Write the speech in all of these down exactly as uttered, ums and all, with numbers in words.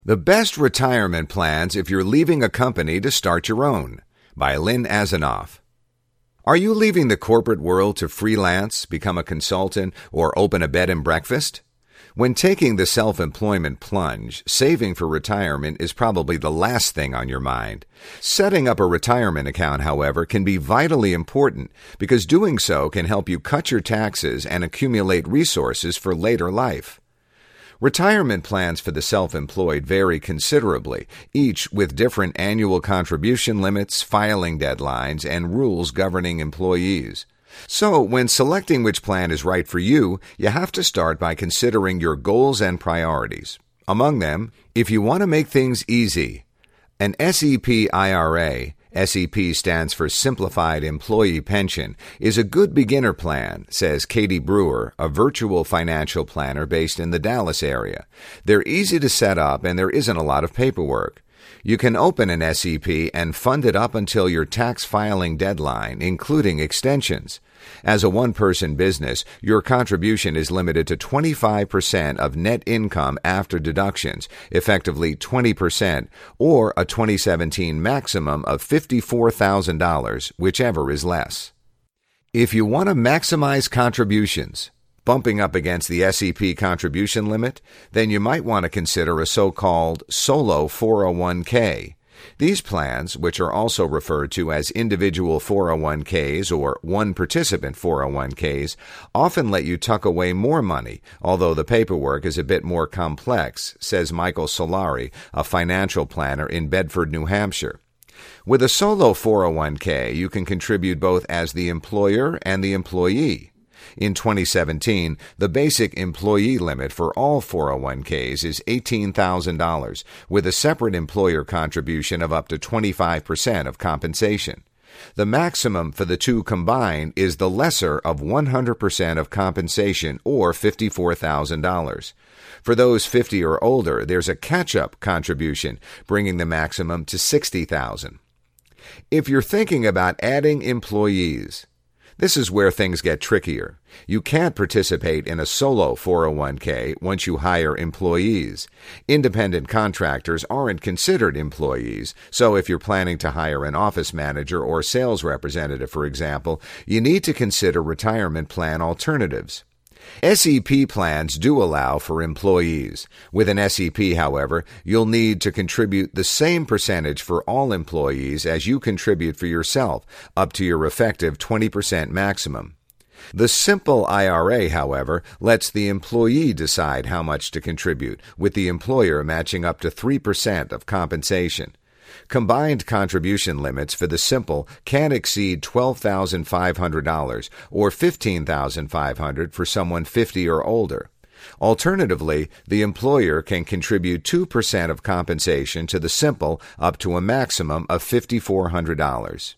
The Best Retirement Plans If You're Leaving a Company to Start Your Own, by Lynn Azanoff. Are you leaving the corporate world to freelance, become a consultant, or open a bed and breakfast? When taking the self-employment plunge, saving for retirement is probably the last thing on your mind. Setting up a retirement account, however, can be vitally important because doing so can help you cut your taxes and accumulate resources for later life. Retirement plans for the self-employed vary considerably, each with different annual contribution limits, filing deadlines, and rules governing employees. So, when selecting which plan is right for you, you have to start by considering your goals and priorities. Among them, if you want to make things easy, an S E P I R A, S E P stands for Simplified Employee Pension, is a good beginner plan, says Katie Brewer, a virtual financial planner based in the Dallas area. They're easy to set up and there isn't a lot of paperwork. You can open an S E P and fund it up until your tax filing deadline, including extensions. As a one-person business, your contribution is limited to twenty-five percent of net income after deductions, effectively twenty percent, or a twenty seventeen maximum of fifty-four thousand dollars, whichever is less. If you want to maximize contributions, bumping up against the S E P contribution limit, then you might want to consider a so-called solo four oh one k. These plans, which are also referred to as individual four oh one k's or one-participant four oh one k's, often let you tuck away more money, although the paperwork is a bit more complex, says Michael Solari, a financial planner in Bedford, New Hampshire. With a solo four oh one k, you can contribute both as the employer and the employee. In twenty seventeen, the basic employee limit for all four oh one k's is eighteen thousand dollars, with a separate employer contribution of up to twenty-five percent of compensation. The maximum for the two combined is the lesser of one hundred percent of compensation, or fifty-four thousand dollars. For those fifty or older, there's a catch-up contribution, bringing the maximum to sixty thousand dollars. If you're thinking about adding employees, this is where things get trickier. You can't participate in a solo four oh one k once you hire employees. Independent contractors aren't considered employees, so if you're planning to hire an office manager or sales representative, for example, you need to consider retirement plan alternatives. S E P plans do allow for employees. With an S E P, however, you'll need to contribute the same percentage for all employees as you contribute for yourself, up to your effective twenty percent maximum. The simple I R A, however, lets the employee decide how much to contribute, with the employer matching up to three percent of compensation. Combined contribution limits for the simple can't exceed twelve thousand five hundred dollars or fifteen thousand five hundred dollars for someone fifty or older. Alternatively, the employer can contribute two percent of compensation to the simple up to a maximum of five thousand four hundred dollars.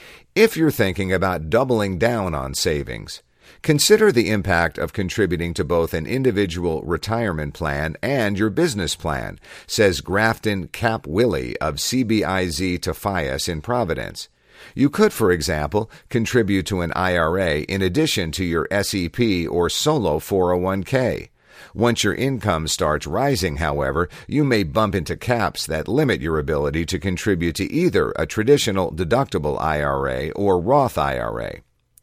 If you're thinking about doubling down on savings, consider the impact of contributing to both an individual retirement plan and your business plan, says Grafton Cap Willie of C B I Z Tofias in Providence. You could, for example, contribute to an I R A in addition to your S E P or solo four oh one k. Once your income starts rising, however, you may bump into caps that limit your ability to contribute to either a traditional deductible I R A or Roth I R A.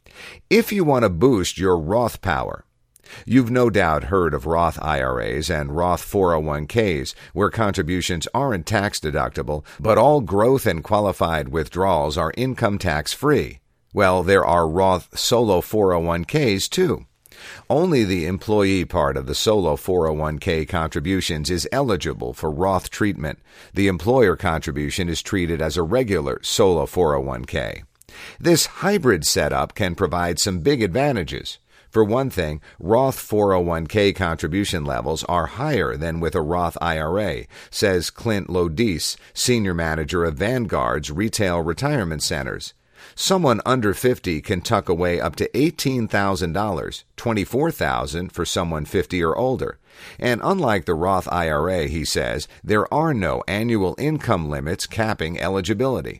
If you want to boost your Roth power, you've no doubt heard of Roth I R As and Roth four oh one k's, where contributions aren't tax deductible, but all growth and qualified withdrawals are income tax free. Well, there are Roth solo four oh one k's too. Only the employee part of the solo four oh one k contributions is eligible for Roth treatment. The employer contribution is treated as a regular solo four oh one k. This hybrid setup can provide some big advantages. For one thing, Roth four oh one k contribution levels are higher than with a Roth I R A, says Clint Lodice, senior manager of Vanguard's retail retirement centers. Someone under fifty can tuck away up to eighteen thousand dollars, twenty-four thousand dollars for someone fifty or older. And unlike the Roth I R A, he says, there are no annual income limits capping eligibility.